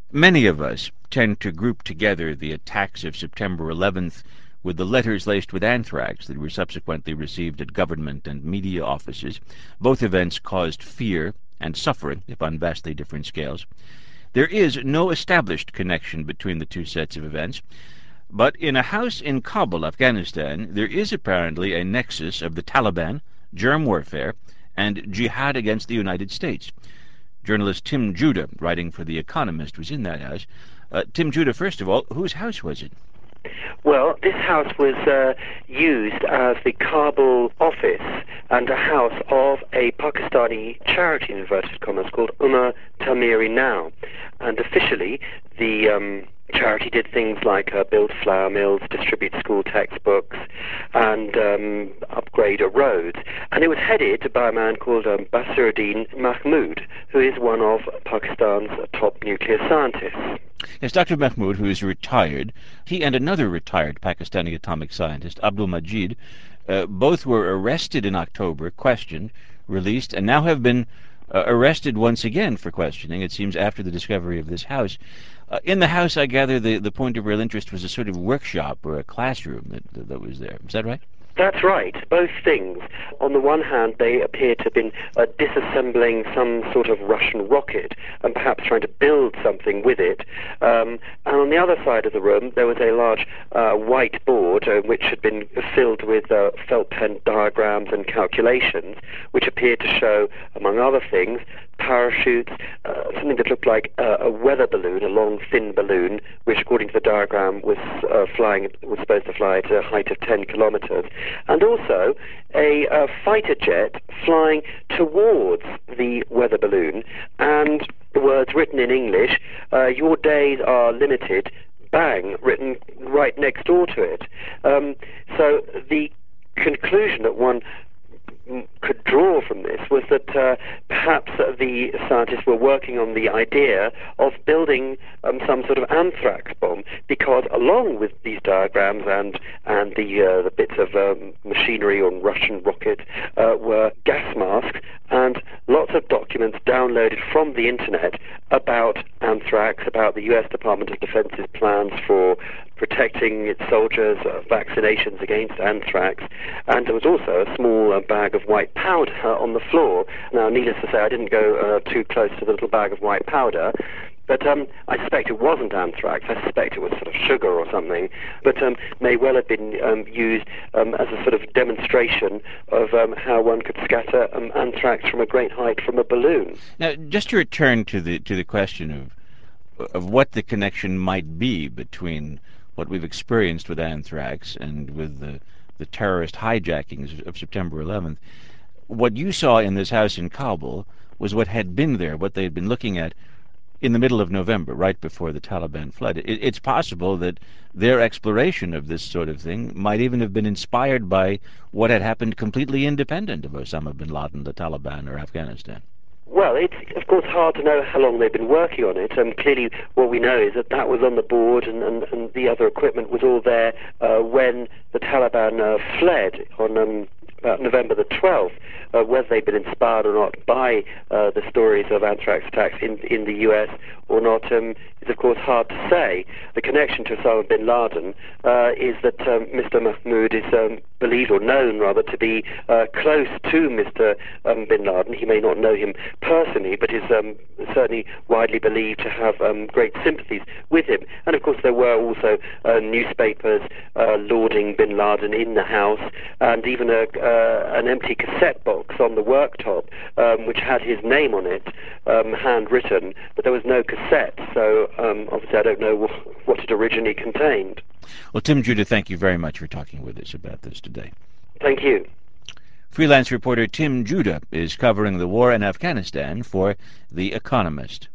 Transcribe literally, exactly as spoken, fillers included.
Many of us tend to group together the attacks of September eleventh with the letters laced with anthrax that were subsequently received at government and media offices. Both events caused fear and suffering, if on vastly different scales. There is no established connection between the two sets of events, but in a house in Kabul, Afghanistan, there is apparently a nexus of the Taliban, germ warfare, and jihad against the United States. Journalist Tim Judah, writing for The Economist, was in that house. Uh, Tim Judah, first of all, whose house was it? Well, this house was uh, used as the Kabul office and a house of a Pakistani charity, in inverted commas, called Umma Tamiri Now. And officially, the um, charity did things like uh, build flour mills, distribute school textbooks, and um, upgrade a road. And it was headed by a man called um, Basiruddin Mahmood, who is one of Pakistan's top nuclear scientists. Yes, Doctor Mahmood, who is retired, he and another retired Pakistani atomic scientist, Abdul Majid, uh, both were arrested in October, questioned, released, and now have been uh, arrested once again for questioning, it seems, after the discovery of this house. Uh, in the house, I gather the, the point of real interest was a sort of workshop or a classroom that, that, that was there. Is that right? That's right, both things. On the one hand, they appear to have been uh, disassembling some sort of Russian rocket and perhaps trying to build something with it. Um, and on the other side of the room, there was a large uh, white board uh, which had been filled with uh, felt pen diagrams and calculations, which appeared to show, among other things, parachutes, uh, something that looked like uh, a weather balloon, a long, thin balloon, which, according to the diagram, was uh, flying, was supposed to fly at a height of ten kilometers, and also a uh, fighter jet flying towards the weather balloon, and the words written in English, uh, "Your days are limited," bang, written right next door to it. Um, so the conclusion that one could draw from this was that uh, perhaps uh, the scientists were working on the idea of building um, some sort of anthrax bomb, because along with these diagrams and and the uh, the bits of um, machinery on Russian rocket uh, were gas masks and lots of documents downloaded from the internet about anthrax, about the U S Department of Defense's plans for protecting its soldiers, uh, vaccinations against anthrax, and there was also a small uh, bag of white powder uh, on the floor. Now, needless to say, I didn't go uh, too close to the little bag of white powder, but um, I suspect it wasn't anthrax. I suspect it was sort of sugar or something, but um, may well have been um, used um, as a sort of demonstration of um, how one could scatter um, anthrax from a great height from a balloon. Now, just to return to the to the question of of what the connection might be between what we've experienced with anthrax and with the the terrorist hijackings of September eleventh, what you saw in this house in Kabul was what had been there, what they had been looking at in the middle of November, right before the Taliban fled. It, it's possible that their exploration of this sort of thing might even have been inspired by what had happened completely independent of Osama bin Laden, the Taliban, or Afghanistan. Well, it's of course hard to know how long they've been working on it. Um, clearly, what we know is that that was on the board, and, and, and the other equipment was all there uh, when the Taliban uh, fled on um, about November the twelfth. Uh, whether they've been inspired or not by uh, the stories of anthrax attacks in in the U S or not um, is of course hard to say. The connection to Osama bin Laden uh, is that um, Mister Mahmood is um, believed, or known rather, to be uh, close to Mister Um, bin Laden. He may not know him personally, but is um, certainly widely believed to have um, great sympathies with him. And of course there were also uh, newspapers uh, lauding bin Laden in the house, and even a, uh, an empty cassette box on the worktop um, which had his name on it, um, handwritten, but there was no cassette, so um, obviously I don't know wh- what it originally contained. Well, Tim Judah, thank you very much for talking with us about this today. Thank you. Freelance reporter Tim Judah is covering the war in Afghanistan for The Economist.